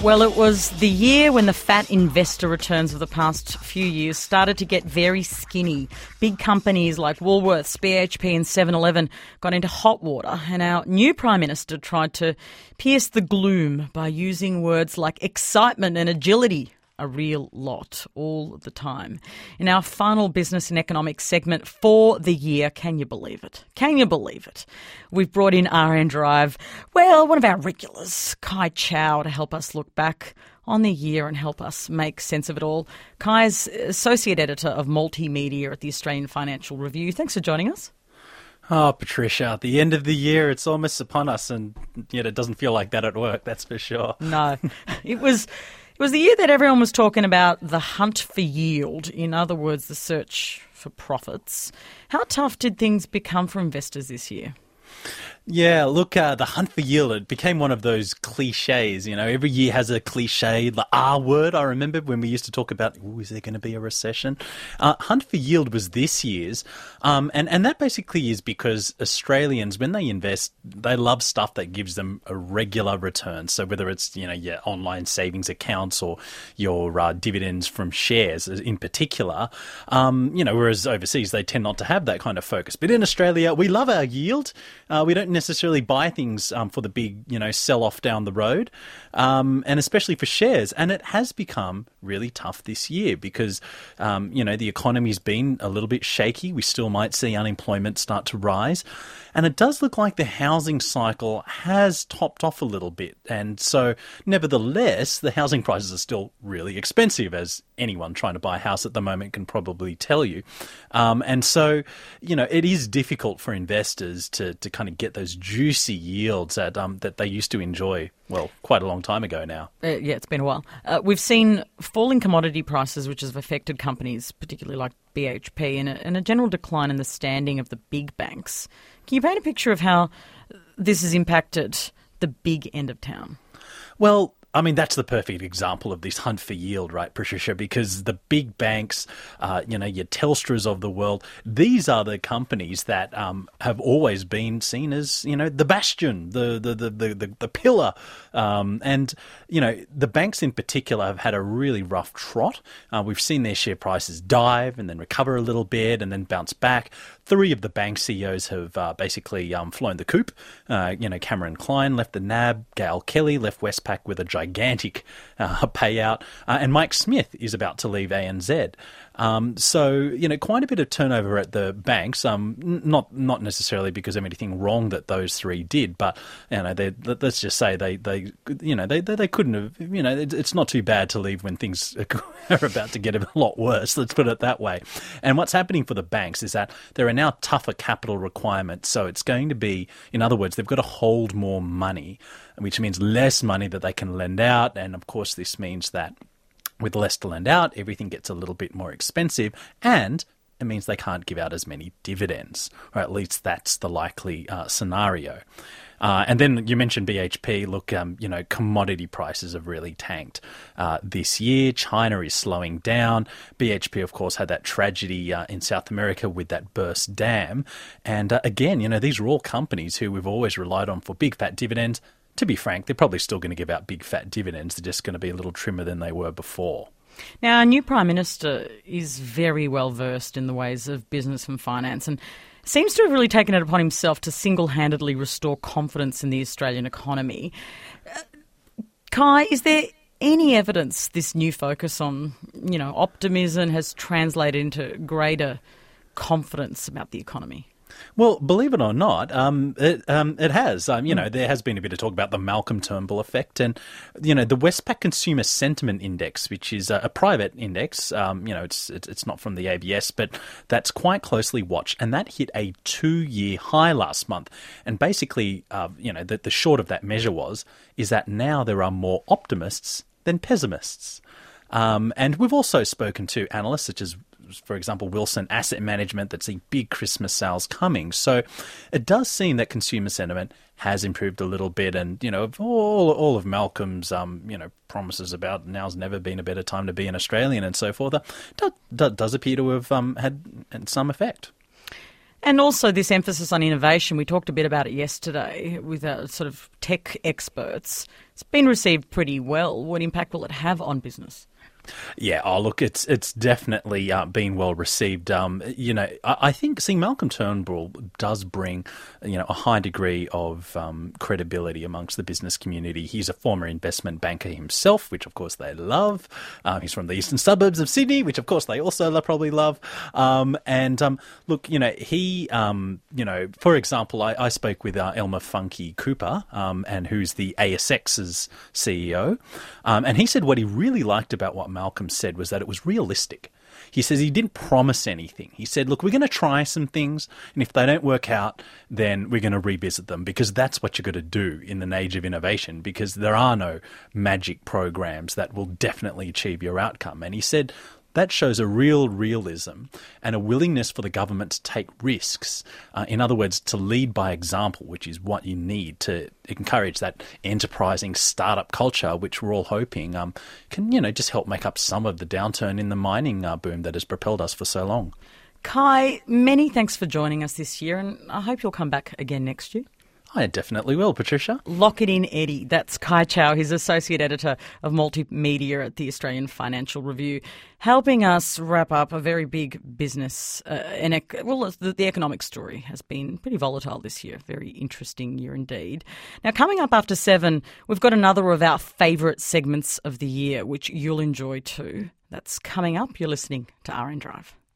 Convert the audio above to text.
Well, it was the year when the fat investor returns of the past few years started to get very skinny. Big companies like Woolworths, BHP and 7-Eleven got into hot water, and our new Prime Minister tried to pierce the gloom by using words like excitement and agility a real lot all the time. In our final business and economics segment for the year, can you believe it? Can you believe it? We've brought in RN Drive, well, one of our regulars, Kai Chow, to help us look back on the year and help us make sense of it all. Kai is Associate Editor of Multimedia at the Australian Financial Review. Thanks for joining us. Oh, Patricia, at the end of the year, it's almost upon us, and yet it doesn't feel like that at work, that's for sure. No, it was the year that everyone was talking about the hunt for yield, in other words, the search for profits. How tough did things become for investors this year? Yeah, look, the hunt for yield, it became one of those cliches. You know, every year has a cliche, the R word. I remember when we used to talk about, is there going to be a recession? Hunt for yield was this year's. And that basically is because Australians, when they invest, they love stuff that gives them a regular return. So whether it's, your online savings accounts or your dividends from shares in particular, whereas overseas they tend not to have that kind of focus. But in Australia, we love our yield. We don't necessarily buy things for the big, sell-off down the road, and especially for shares. And it has become really tough this year because, the economy's been a little bit shaky. We still might see unemployment start to rise. And it does look like the housing cycle has topped off a little bit. And so, nevertheless, the housing prices are still really expensive, as anyone trying to buy a house at the moment can probably tell you. And so, it is difficult for investors to kind of get those juicy yields that they used to enjoy, well, quite a long time ago now. Yeah, it's been a while. We've seen falling commodity prices, which have affected companies, particularly like BHP, and a general decline in the standing of the big banks. Can you paint a picture of how this has impacted the big end of town? Well, I mean, that's the perfect example of this hunt for yield, right, Patricia? Because the big banks, your Telstras of the world, these are the companies that have always been seen as, the bastion, the pillar. And the banks in particular have had a really rough trot. We've seen their share prices dive and then recover a little bit and then bounce back. 3 of the bank CEOs have basically flown the coop. Cameron Klein left the NAB, Gail Kelly left Westpac with a gigantic payout, and Mike Smith is about to leave ANZ. So, quite a bit of turnover at the banks, not necessarily because of anything wrong that those 3 did, but, let's just say they couldn't have, it's not too bad to leave when things are about to get a lot worse, let's put it that way. And what's happening for the banks is that there are now tougher capital requirements, so it's going to be, in other words, they've got to hold more money, which means less money that they can lend out, and of course this means that with less to lend out, everything gets a little bit more expensive, and it means they can't give out as many dividends, or at least that's the likely scenario. And then you mentioned BHP. Look, commodity prices have really tanked this year. China is slowing down. BHP, of course, had that tragedy in South America with that burst dam. And again, these are all companies who we've always relied on for big fat dividends. To be frank, they're probably still going to give out big fat dividends. They're just going to be a little trimmer than they were before. Now, our new Prime Minister is very well versed in the ways of business and finance and seems to have really taken it upon himself to single-handedly restore confidence in the Australian economy. Kai, is there any evidence this new focus on, optimism has translated into greater confidence about the economy? Well, believe it or not, it has. There has been a bit of talk about the Malcolm Turnbull effect, and the Westpac Consumer Sentiment Index, which is a private index. It's not from the ABS, but that's quite closely watched, and that hit a 2-year high last month. And basically, the short of that measure is that now there are more optimists than pessimists. And we've also spoken to analysts such as, for example, Wilson Asset Management that see big Christmas sales coming. So it does seem that consumer sentiment has improved a little bit. And, all of Malcolm's, promises about now's never been a better time to be an Australian and so forth, does appear to have had some effect. And also this emphasis on innovation. We talked a bit about it yesterday with sort of tech experts. It's been received pretty well. What impact will it have on business? Yeah, look, it's definitely been well received. I think Malcolm Turnbull does bring, a high degree of credibility amongst the business community. He's a former investment banker himself, which of course they love. He's from the eastern suburbs of Sydney, which of course they also probably love. Look, he, for example, I spoke with Elmer Funky Cooper, and who's the ASX's CEO, and he said what he really liked about what Malcolm said was that it was realistic. He says he didn't promise anything. He said, look, we're going to try some things, and if they don't work out, then we're going to revisit them, because that's what you're going to do in an age of innovation, because there are no magic programs that will definitely achieve your outcome. And he said that shows a real realism and a willingness for the government to take risks. In other words, to lead by example, which is what you need to encourage that enterprising startup culture, which we're all hoping can, just help make up some of the downturn in the mining boom that has propelled us for so long. Kai, many thanks for joining us this year, and I hope you'll come back again next year. I definitely will, Patricia. Lock it in, Eddie. That's Kai Chow. He's Associate Editor of Multimedia at the Australian Financial Review, helping us wrap up a very big business. The economic story has been pretty volatile this year. Very interesting year indeed. Now, coming up after 7, we've got another of our favourite segments of the year, which you'll enjoy too. That's coming up. You're listening to RN Drive.